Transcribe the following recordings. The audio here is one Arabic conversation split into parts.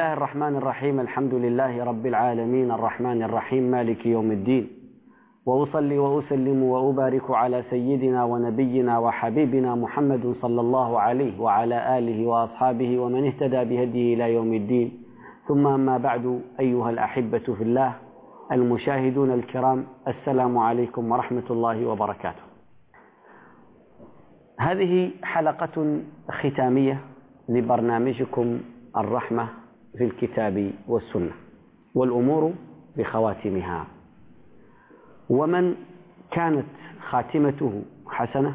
الله الرحمن الرحيم. الحمد لله رب العالمين الرحمن الرحيم مالك يوم الدين، وأصلي وأسلم وأبارك على سيدنا ونبينا وحبيبنا محمد صلى الله عليه وعلى آله وأصحابه ومن اهتدى بهديه إلى يوم الدين. ثم أما بعد، أيها الأحبة في الله المشاهدون الكرام، السلام عليكم ورحمة الله وبركاته. هذه حلقة ختامية لبرنامجكم الرحمة في الكتاب والسنة، والأمور بخواتمها. ومن كانت خاتمته حسنة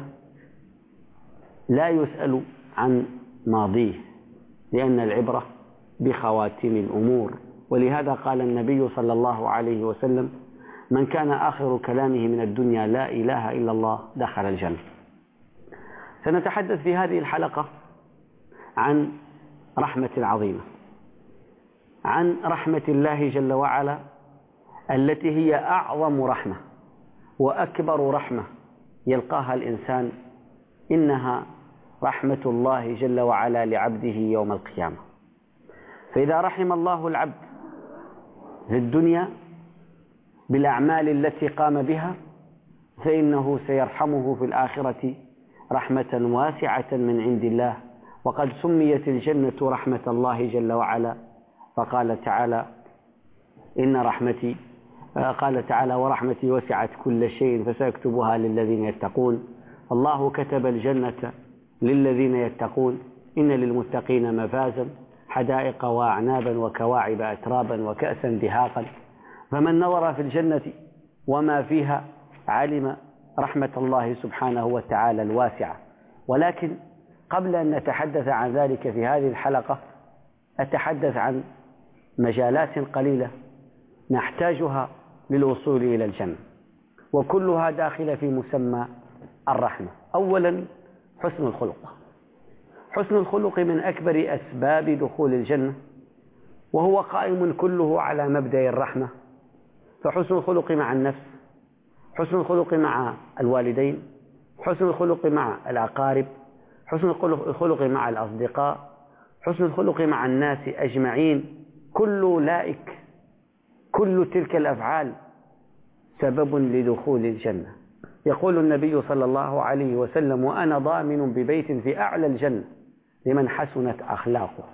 لا يسأل عن ماضيه، لأن العبرة بخواتم الأمور. ولهذا قال النبي صلى الله عليه وسلم: من كان آخر كلامه من الدنيا لا إله إلا الله دخل الجنة. سنتحدث في هذه الحلقة عن رحمة عظيمة، عن رحمة الله جل وعلا التي هي أعظم رحمة وأكبر رحمة يلقاها الإنسان. إنها رحمة الله جل وعلا لعبده يوم القيامة. فإذا رحم الله العبد في الدنيا بالأعمال التي قام بها، فإنه سيرحمه في الآخرة رحمة واسعة من عند الله. وقد سميت الجنة رحمة الله جل وعلا، فقال تعالى: إن رحمتي، قال تعالى: ورحمتي وسعت كل شيء فسيكتبها للذين يتقون. الله كتب الجنة للذين يتقون، إن للمتقين مفازا حدائق وأعنابا وكواعب أترابا وكأسا دهاقا. فمن نظر في الجنة وما فيها علم رحمة الله سبحانه وتعالى الواسعة. ولكن قبل أن نتحدث عن ذلك في هذه الحلقة، أتحدث عن مجالات قليلة نحتاجها للوصول إلى الجنة، وكلها داخلة في مسمى الرحمة. أولا، حسن الخلق. حسن الخلق من أكبر أسباب دخول الجنة، وهو قائم كله على مبدأ الرحمة. فحسن الخلق مع النفس، حسن الخلق مع الوالدين، حسن الخلق مع الأقارب، حسن الخلق مع الأصدقاء، حسن الخلق مع الناس أجمعين. كل أولئك، كل تلك الأفعال سبب لدخول الجنة. يقول النبي صلى الله عليه وسلم: وأنا ضامن ببيت في أعلى الجنة لمن حسنت أخلاقه.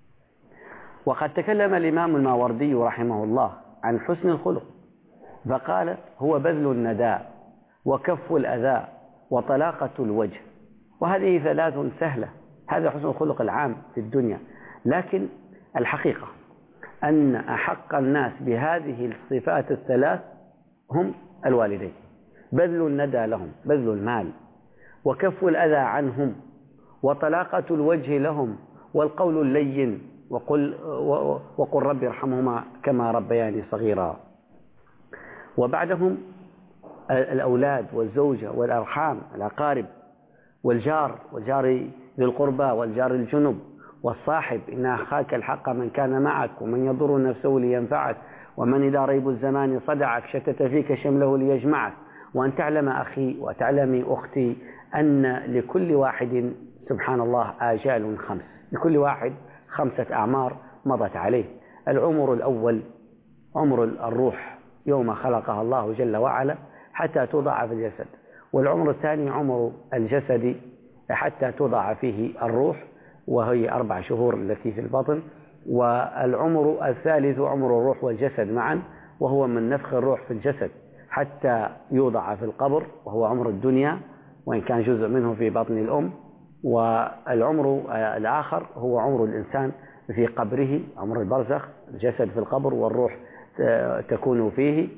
وقد تكلم الإمام الماوردي رحمه الله عن حسن الخلق، فقال: هو بذل النداء وكف الأذى وطلاقة الوجه. وهذه ثلاث سهلة، هذا حسن الخلق العام في الدنيا. لكن الحقيقة أن أحق الناس بهذه الصفات الثلاث هم الوالدين. بذل الندى لهم، بذل المال، وكف الأذى عنهم، وطلاقة الوجه لهم، والقول اللين، وقل رب ارحمهما كما ربياني صغيرا. وبعدهم الأولاد والزوجة والأرحام، الأقارب، والجار ذي القربى، والجار الجنب، والصاحب. إن أخاك الحق من كان معك، ومن يضر نفسه لينفعك، ومن إذا ريب الزمان صدعك شتت فيك شمله ليجمعك. وأن تعلم أخي وتعلمي أختي أن لكل واحد سبحان الله آجال خمس، لكل واحد 5 أعمار مضت عليه. العمر الأول عمر الروح يوم خلقها الله جل وعلا حتى توضع في الجسد، والعمر الثاني عمر الجسد حتى توضع فيه الروح، وهي 4 شهور التي في البطن. والعمر الثالث عمر الروح والجسد معا، وهو من نفخ الروح في الجسد حتى يوضع في القبر، وهو عمر الدنيا وإن كان جزء منه في بطن الأم. والعمر الآخر هو عمر الإنسان في قبره، عمر البرزخ، الجسد في القبر والروح تكون فيه،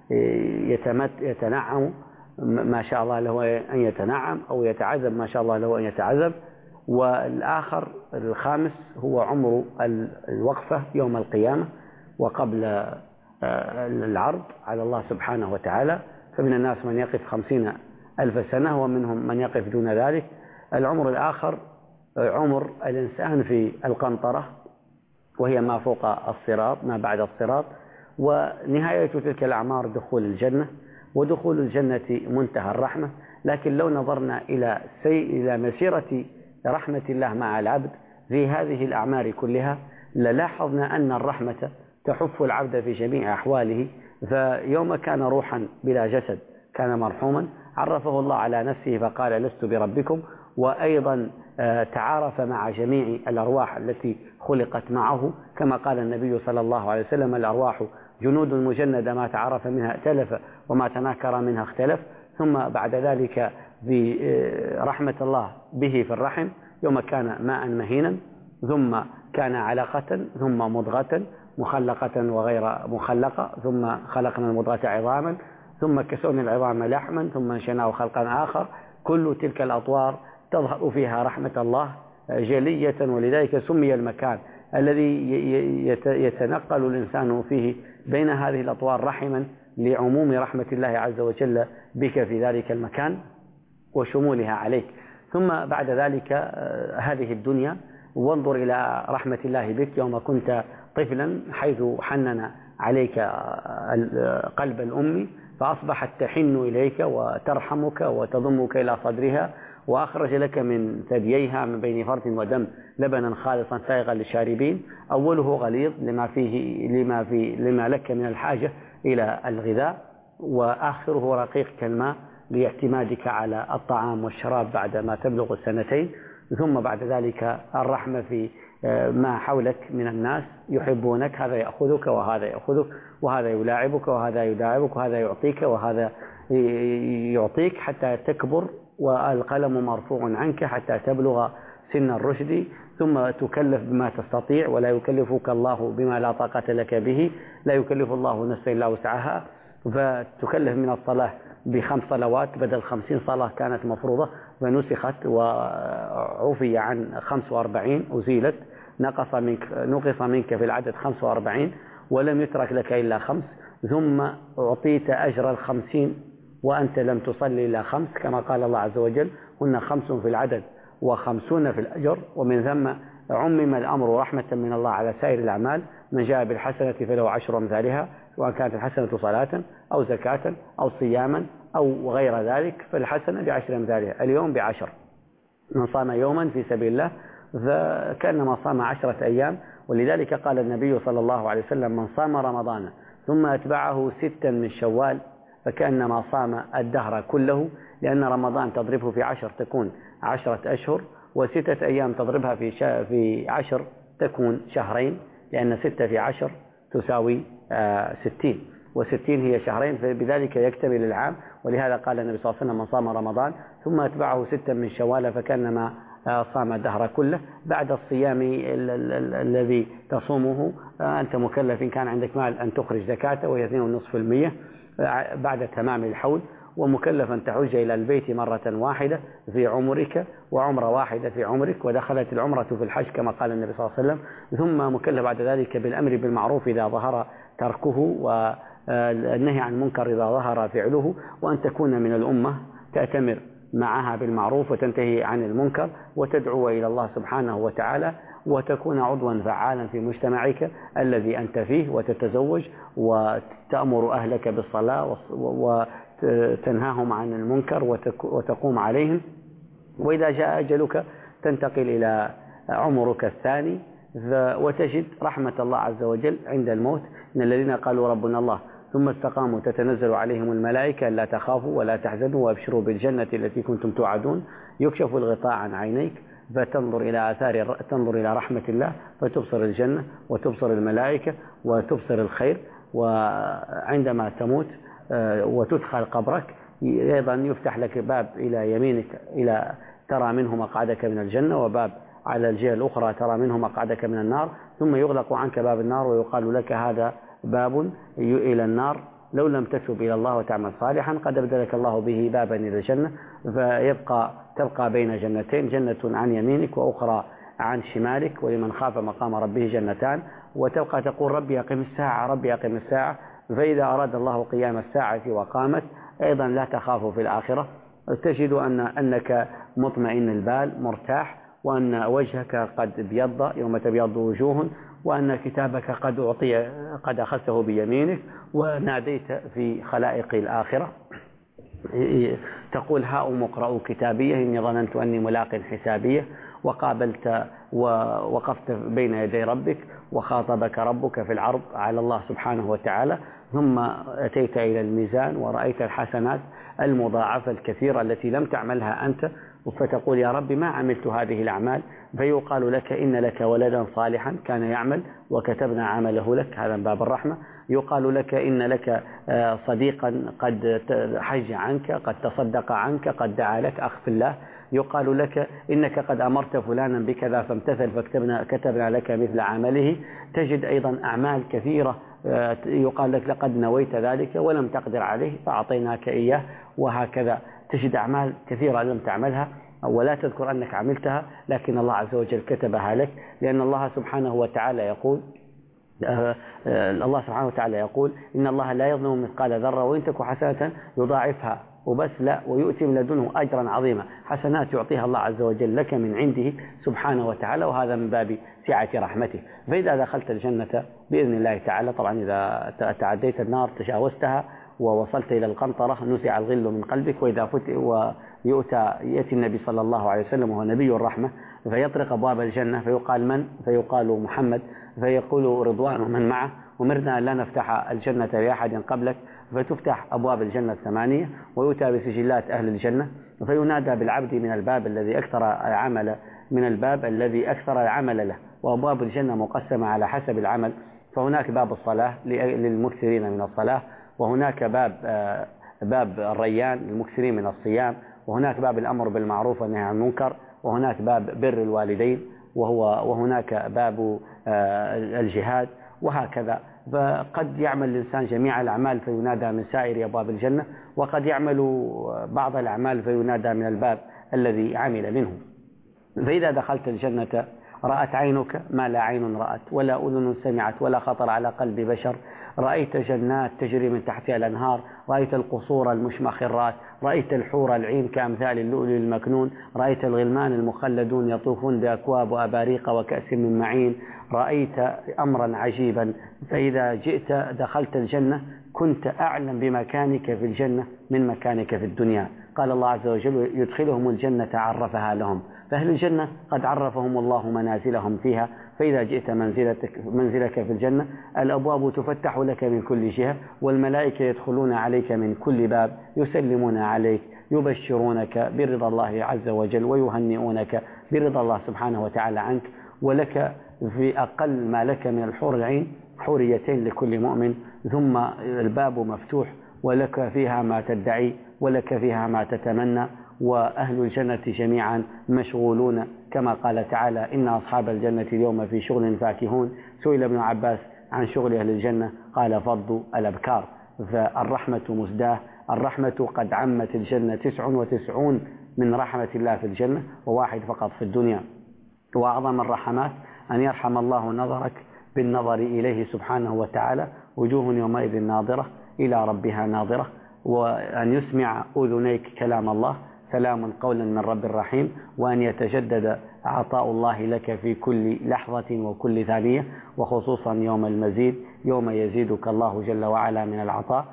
يتنعم ما شاء الله له أن يتنعم، أو يتعذب ما شاء الله له أن يتعذب. والآخر الخامس هو عمر الوقفة يوم القيامة وقبل العرض على الله سبحانه وتعالى. فمن الناس من يقف 50,000 سنة، ومنهم من يقف دون ذلك. العمر الآخر عمر الإنسان في القنطرة، وهي ما فوق الصراط، ما بعد الصراط. ونهاية تلك الأعمار دخول الجنة، ودخول الجنة منتهى الرحمة. لكن لو نظرنا إلى مسيرة رحمة الله مع العبد في هذه الأعمار كلها، للاحظنا أن الرحمة تحف العبد في جميع أحواله. فيوم كان روحا بلا جسد كان مرحوما، عرفه الله على نفسه فقال لست بربكم، وأيضا تعارف مع جميع الأرواح التي خلقت معه، كما قال النبي صلى الله عليه وسلم: الأرواح جنود مجندة ما تعارف منها ائتلف وما تناكر منها اختلف. ثم بعد ذلك برحمة الله به في الرحم يوم كان ماء مهينا، ثم كان علقة، ثم مضغة مخلقة وغير مخلقة، ثم خلقنا المضغة عظاما، ثم كسونا العظام لحما، ثم انشأناه خلقا آخر. كل تلك الأطوار تظهر فيها رحمة الله جلية، ولذلك سمي المكان الذي يتنقل الإنسان فيه بين هذه الأطوار رحما، لعموم رحمة الله عز وجل بك في ذلك المكان وشمولها عليك. ثم بعد ذلك هذه الدنيا، وانظر إلى رحمة الله بك يوم كنت طفلا، حيث حنن عليك قلب الأم فأصبحت تحن إليك وترحمك وتضمك إلى صدرها، وأخرج لك من ثدييها من بين فرث ودم لبنا خالصا سائغا للشاربين، أوله غليظ لما لك من الحاجة إلى الغذاء، وآخره رقيق كالماء لاعتمادك على الطعام والشراب بعد ما تبلغ السنتين. ثم بعد ذلك الرحمة في ما حولك من الناس يحبونك، هذا يأخذك وهذا يأخذك، وهذا يلاعبك وهذا يداعبك، وهذا يعطيك وهذا يعطيك حتى تكبر، والقلم مرفوع عنك حتى تبلغ سن الرشد، ثم تكلف بما تستطيع، ولا يكلفك الله بما لا طاقة لك به، لا يكلف الله نفسا إلا وسعها. فتكلف من الصلاة ب5 صلوات بدل 50 صلاة كانت مفروضة فنسخت وعفي عن 45، أزيلت، نقص منك في العدد 45 ولم يترك لك إلا 5. ثم أعطيت أجر 50 وأنت لم تصلي إلا 5، كما قال الله عز وجل: هن 5 في العدد و50 في الأجر. ومن ثم عمم الأمر رحمة من الله على سائر الأعمال: من جاء بالحسنة فله 10 أمثالها، سواء كانت الحسنة صلاة أو زكاة أو صياما أو غير ذلك، فالحسنة ب10 أمثالها. اليوم ب10، من صام يوما في سبيل الله فكأنما صام 10 أيام. ولذلك قال النبي صلى الله عليه وسلم: من صام رمضان ثم أتبعه 6 من شوال فكأنما صام الدهر كله، لأن رمضان تضربه في 10 تكون 10 أشهر، و6 أيام تضربها في 10 تكون شهرين، لأن 6 في 10 تساوي 60، و60 هي شهرين، فبذلك يكتمل العام. ولهذا قال النبي صلى الله عليه وسلم: من صام رمضان ثم أتبعه 6 من شوال فكأنما صام الدهر كله. بعد الصيام الذي تصومه أنت مكلف إن كان عندك مال أن تخرج زكاة وهي 2.5% بعد تمام الحول، ومكلف أن تحج إلى البيت مرة واحدة في عمرك وعمرة واحدة في عمرك، ودخلت العمرة في الحج كما قال النبي صلى الله عليه وسلم. ثم مكلف بعد ذلك بالأمر بالمعروف إذا ظهر تركه، والنهي عن المنكر إذا ظهر فعله، وأن تكون من الأمة تأتمر معها بالمعروف وتنتهي عن المنكر وتدعو إلى الله سبحانه وتعالى، وتكون عضوا فعالا في مجتمعك الذي أنت فيه، وتتزوج وتأمر أهلك بالصلاة وتنهاهم عن المنكر وتقوم عليهم. وإذا جاء أجلك تنتقل إلى عمرك الثاني وتجد رحمة الله عز وجل عند الموت: إن الذين قالوا ربنا الله ثم استقاموا تتنزل عليهم الملائكة ألا تخافوا ولا تحزنوا وابشروا بالجنة التي كنتم توعدون، يكشف الغطاء عن عينيك فتنظر إلى رحمة الله، فتبصر الجنة وتبصر الملائكة وتبصر الخير. وعندما تموت وتدخل قبرك أيضا يفتح لك باب إلى يمينك إلى ترى منه مقعدك من الجنة، وباب على الجهة الأخرى ترى منه مقعدك من النار، ثم يغلق عنك باب النار ويقال لك هذا باب إلى النار، لو لم تتب إلى الله وتعمل صالحا قد أبدلك الله به بابا إلى الجنة. تبقى بين جنتين، جنة عن يمينك وأخرى عن شمالك، ولمن خاف مقام ربه جنتان، وتبقى تقول: ربي أقم الساعة ربي أقم الساعة. فإذا أراد الله قيام الساعة وقامت أيضا لا تخاف في الآخرة، تجد أنك مطمئن البال مرتاح، وأن وجهك قد ابيض يوم تبيض وجوه، وأن كتابك قد أخذته بيمينك، وناديت في خلائق الآخرة تقول: هاؤم اقرءوا كتابيه إني ظننت أني ملاق حسابيه. وقابلت ووقفت بين يدي ربك وخاطبك ربك في العرض على الله سبحانه وتعالى، ثم أتيت إلى الميزان ورأيت الحسنات المضاعفة الكثيرة التي لم تعملها أنت، فتقول يا رب ما عملت هذه الأعمال، فيقال لك إن لك ولدا صالحا كان يعمل وكتبنا عمله لك، هذا من باب الرحمة. يقال لك إن لك صديقا قد حج عنك، قد تصدق عنك، قد دعا لك، أخ في الله. يقال لك إنك قد أمرت فلانا بكذا فامتثل فكتبنا لك مثل عمله. تجد أيضا أعمال كثيرة يقال لك لقد نويت ذلك ولم تقدر عليه فأعطيناك إياه، وهكذا تجد أعمال كثيرة لم تعملها ولا تذكر أنك عملتها، لكن الله عز وجل كتبها لك، لأن الله سبحانه وتعالى يقول إن الله لا يظلم مثقال ذرة وإن تك حسنة يضاعفها، وبس لا ويؤتي من لدنه أجرا عظيما. حسنات يعطيها الله عز وجل لك من عنده سبحانه وتعالى، وهذا من باب سعة رحمته. فإذا دخلت الجنة بإذن الله تعالى، طبعا إذا تعديت النار تجاوزتها ووصلت إلى القنطرة نزع الغل من قلبك، وإذا يأتي النبي صلى الله عليه وسلم وهو نبي الرحمة فيطرق أبواب الجنة فيقال من؟ فيقال محمد، فيقول رضوان من معه أمرنا لا نفتح الجنة لأحد قبلك، فتفتح أبواب الجنة 8 ويؤتى بسجلات أهل الجنة، فينادى بالعبد من الباب الذي أكثر العمل له، وأبواب الجنة مقسمة على حسب العمل، فهناك باب الصلاة للمكثرين من الصلاة، وهناك باب الريان للمكثرين من الصيام، وهناك باب الأمر بالمعروف والنهي عن المنكر، وهناك باب بر الوالدين، وهناك باب الجهاد، وهكذا. فقد يعمل الإنسان جميع الأعمال فينادى من سائر أبواب الجنة، وقد يعمل بعض الأعمال فينادى من الباب الذي عمل منه. فإذا دخلت الجنة رأت عينك ما لا عين رأت ولا أذن سمعت ولا خطر على قلب بشر، رأيت جنات تجري من تحتها الأنهار، رأيت القصور المشمخرات، رأيت الحور العين كأمثال اللؤلؤ المكنون، رأيت الغلمان المخلدون يطوفون بأكواب وأباريق وكأس من معين، رأيت أمرا عجيبا. فإذا جئت دخلت الجنة كنت أعلم بمكانك في الجنة من مكانك في الدنيا. قال الله عز وجل يدخلهم الجنة عرفها لهم، فأهل الجنة قد عرفهم الله منازلهم فيها. فإذا جئت منزلك في الجنة الأبواب تفتح لك من كل جهة، والملائكة يدخلون عليك من كل باب، يسلمون عليك، يبشرونك برضا الله عز وجل ويهنئونك برضا الله سبحانه وتعالى عنك، ولك في أقل ما لك من الحور العين حوريتين لكل مؤمن، ثم الباب مفتوح ولك فيها ما تدعي ولك فيها ما تتمنى، وأهل الجنة جميعا مشغولون كما قال تعالى إن أصحاب الجنة اليوم في شغل فاكهون. سئل ابن عباس عن شغل أهل الجنة قال فضوا الأبكار. فالرحمة مزداه، الرحمة قد عمت الجنة 99 من رحمة الله في الجنة وواحد فقط في الدنيا. وأعظم الرحمات أن يرحم الله نظرك بالنظر إليه سبحانه وتعالى، وجوه يومئذ ناظرة إلى ربها ناظرة، وأن يسمع أذنيك كلام الله سلام قولا من رب رحيم، وأن يتجدد عطاء الله لك في كل لحظة وكل ثانية، وخصوصا يوم المزيد يوم يزيدك الله جل وعلا من العطاء.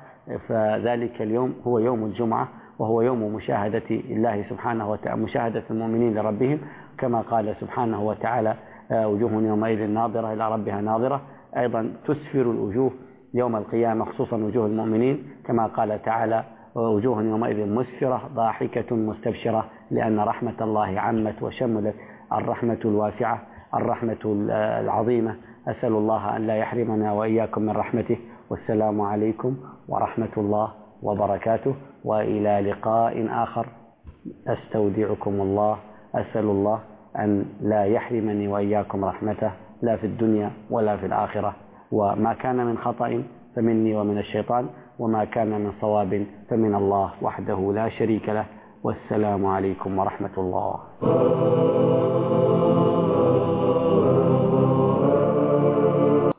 فذلك اليوم هو يوم الجمعة، وهو يوم مشاهدة الله سبحانه وتعالى، مشاهدة المؤمنين لربهم، كما قال سبحانه وتعالى وجوه يومئذ ناظرة إلى ربها ناظرة. أيضا تسفر الوجوه يوم القيامة خصوصا وجوه المؤمنين، كما قال تعالى وجوه يومئذ مسفرة ضاحكة مستبشرة، لأن رحمة الله عمت وشملت الرحمة الواسعة الرحمة العظيمة. أسأل الله أن لا يحرمنا وإياكم من رحمته، والسلام عليكم ورحمة الله وبركاته، وإلى لقاء آخر. أستودعكم الله، أسأل الله أن لا يحرمني وإياكم رحمته لا في الدنيا ولا في الآخرة، وما كان من خطأ فمني ومن الشيطان، وما كان من صواب فمن الله وحده لا شريك له. والسلام عليكم ورحمة الله.